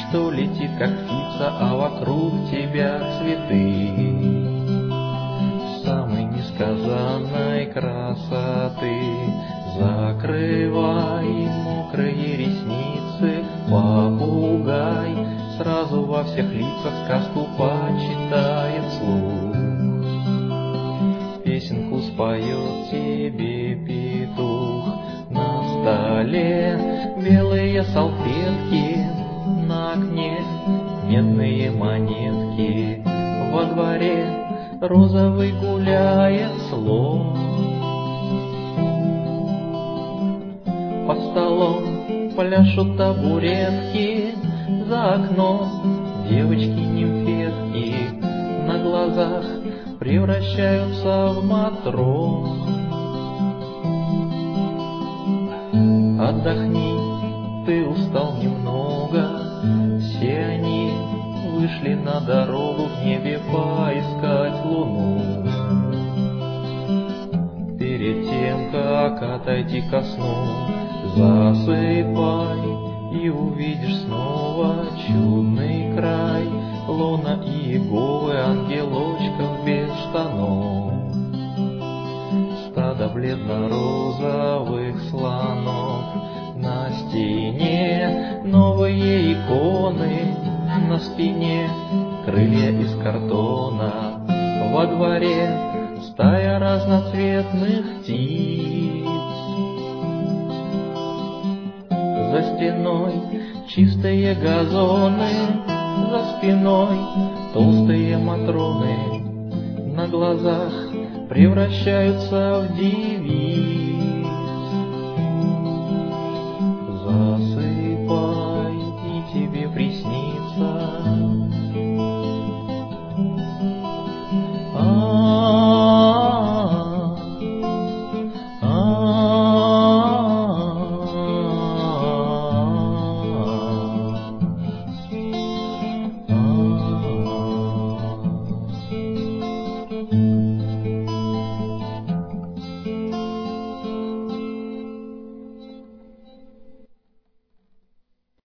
что летит, как птица, а вокруг тебя цветы самой несказанной красоты. Закрывай мокрые ресницы, попугай сразу во всех лицах сказку почитает вслух. Песенку споет тебе петух. На столе белые салфетки, на окне медные монетки, во дворе розовый гуляет слон. Под столом пляшут табуретки, за окном девочки-нимфетки на глазах превращаются в матрон. Отдохни, ты устал немного, все они вышли на дорогу в небе поискать луну. Перед тем, как отойти ко сну, засыпай и увидишь снова чудный край, луна и головы ангелочков без штанов, стадо бледно-розовых слонов. На стене новые иконы, на спине крылья из картона, во дворе стая разноцветных птиц. За стеной чистые газоны, за спиной толстые матроны на глазах превращаются в девиц.